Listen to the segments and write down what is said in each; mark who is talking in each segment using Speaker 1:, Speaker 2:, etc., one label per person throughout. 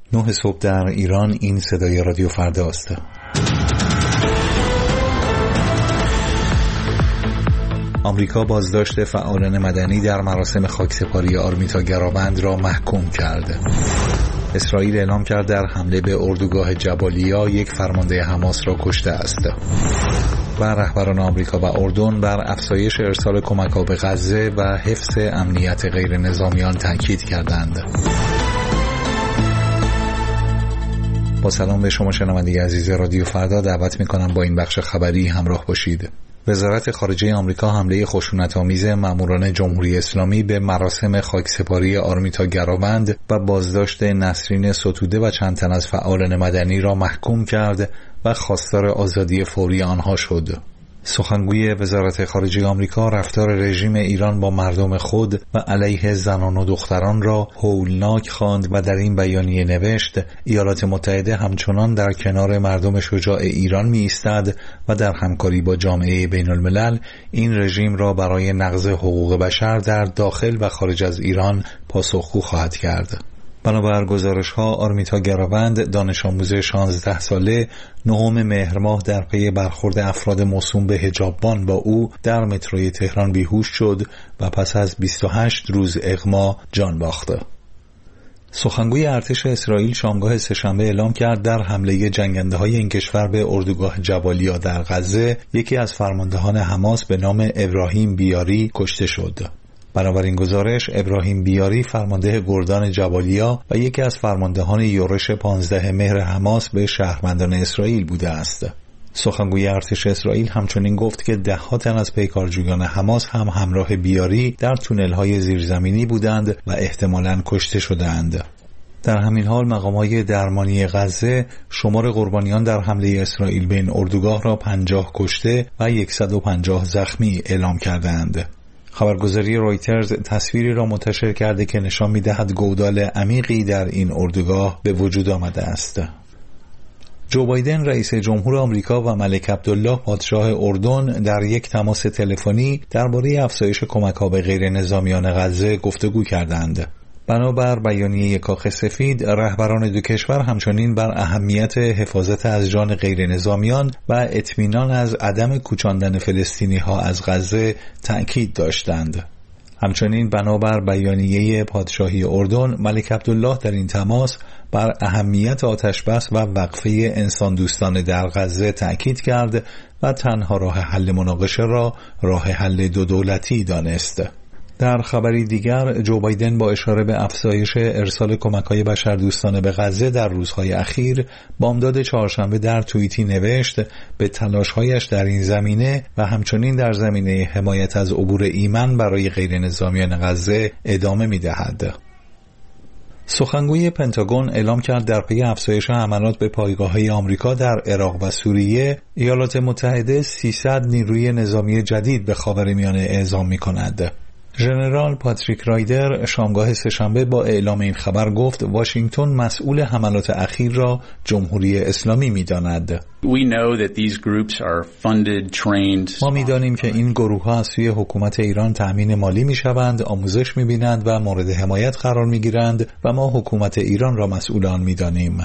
Speaker 1: 9 صبح در ایران. این صدای رادیو فردا است. آمریکا بازداشت فعالان مدنی در مراسم خاکسپاری آرمیتا گرابند را محکوم کرد. اسرائیل اعلام کرد در حمله به اردوگاه جبالیا یک فرمانده حماس را کشته است. و رهبران آمریکا و اردن بر افزایش ارسال کمک‌ها به غزه و حفظ امنیت غیر نظامیان تاکید کردند. با سلام به شما شنونده عزیز رادیو فردا، دعوت می‌کنم با این بخش خبری همراه باشید. وزارت خارجه آمریکا حمله خشونت‌آمیز ماموران جمهوری اسلامی به مراسم خاکسپاری آرمیتا گرابند و بازداشت نسرین ستوده و چند تن از فعالان مدنی را محکوم کرد و خواستار آزادی فوری آنها شد. سخنگوی وزارت خارجه آمریکا رفتار رژیم ایران با مردم خود و علیه زنان و دختران را هولناک خواند و در این بیانیه نوشت: ایالات متحده همچنان در کنار مردم شجاع ایران می ایستد و در همکاری با جامعه بین الملل این رژیم را برای نقض حقوق بشر در داخل و خارج از ایران پاسخگو خواهد کرد. بنابر گزارش‌ها، آرمیتا گرابند دانش آموز 16 ساله 9 مهر ماه در پی برخورد افراد موسوم به حجاببان با او در متروی تهران بیهوش شد و پس از 28 روز اغما جان باخت. سخنگوی ارتش اسرائیل شامگاه سه‌شنبه اعلام کرد در حمله جنگنده‌های این کشور به اردوگاه جبالیا در غزه یکی از فرماندهان حماس به نام ابراهیم بیاری کشته شد. بنابراین گزارش، ابراهیم بیاری فرمانده گردان جبالیا و یکی از فرماندهان یورش 15 مهر حماس به شهروندان اسرائیل بوده است. سخنگوی ارتش اسرائیل همچنین گفت که 10 تن از پیکارجویان حماس هم همراه بیاری در تونل‌های زیرزمینی بودند و احتمالاً کشته شدند. در همین حال مقامات درمانی غزه شمار قربانیان در حمله اسرائیل به این اردوگاه را 50 کشته و 150 زخمی اعلام کردند. خبرگزاری رویترز تصویری را منتشر کرده که نشان می‌دهد گودال عمیقی در این اردوگاه به وجود آمده است. جو بایدن رئیس جمهور آمریکا و ملک عبدالله پادشاه اردن در یک تماس تلفنی درباره افزایش کمک‌ها به غیر نظامیان غزه گفتگو کردند. بنابر بیانیه کاخ سفید، رهبران دو کشور همچنین بر اهمیت حفاظت از جان غیر نظامیان و اطمینان از عدم کوچاندن فلسطینی‌ها از غزه تأکید داشتند. همچنین بنابر بیانیه پادشاهی اردن، ملک عبدالله در این تماس بر اهمیت آتش‌بس و وقفه انسان دوستانه در غزه تأکید کرد و تنها راه حل مناقشه را راه حل دو دولتی دانست. در خبری دیگر، جو بایدن با اشاره به افزایش ارسال کمک‌های بشردوستانه به غزه در روزهای اخیر، بامداد چهارشنبه در توییتی نوشت: به تلاش‌هایش در این زمینه و همچنین در زمینه حمایت از عبور ایمن برای غیر نظامیان غزه ادامه می‌دهد. سخنگوی پنتاگون اعلام کرد در پی افزایش حملات به پایگاه‌های آمریکا در عراق و سوریه، ایالات متحده 300 نیروی نظامی جدید به خاورمیانه اعزام می‌کند. ژنرال پاتریک رایدر شامگاه سه‌شنبه با اعلام این خبر گفت واشنگتن مسئول حملات اخیر را جمهوری اسلامی می‌داند. ما می‌دانیم که این گروه‌ها از سوی حکومت ایران تأمین مالی می‌شوند، آموزش می‌بینند و مورد حمایت قرار می‌گیرند و ما حکومت ایران را مسئول آن می‌دانیم.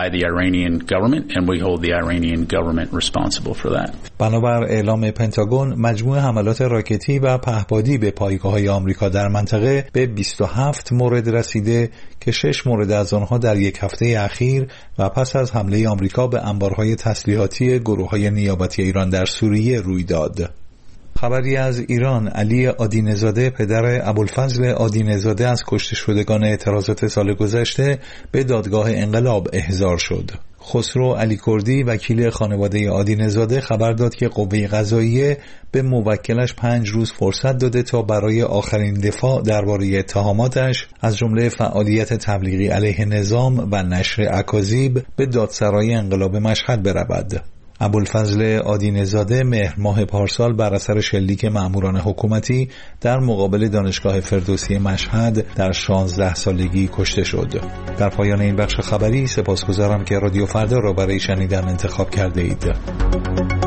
Speaker 1: بنابر اعلام پنتاگون، مجموع حملات راکتی و پهپادی به پایگاه‌های آمریکا در منطقه به 27 مورد رسیده که 6 مورد از آنها در یک هفته اخیر و پس از حمله آمریکا به انبارهای تسلیحاتی گروه‌های نیابتی ایران در سوریه روی داد. خبری از ایران: علی عادی‌نژاد پدر ابوالفضل عادی‌نژاد از کشته شدگان اعتراضات سال گذشته به دادگاه انقلاب احضار شد. خسرو علی کردی وکیل خانواده عادی‌نژاد خبر داد که قوه قضاییه به موکلش 5 روز فرصت داده تا برای آخرین دفاع درباره اتهاماتش از جمله فعالیت تبلیغی علیه نظام و نشر اکاذیب به دادسرای انقلاب مشهد برود. ابوالفضل عادی‌نژاد مهر ماه پارسال بر اثر شلیک مأموران حکومتی در مقابل دانشگاه فردوسی مشهد در 16 سالگی کشته شد. در پایان این بخش خبری سپاسگزارم که رادیو فردا را برای شنیدن انتخاب کرده اید.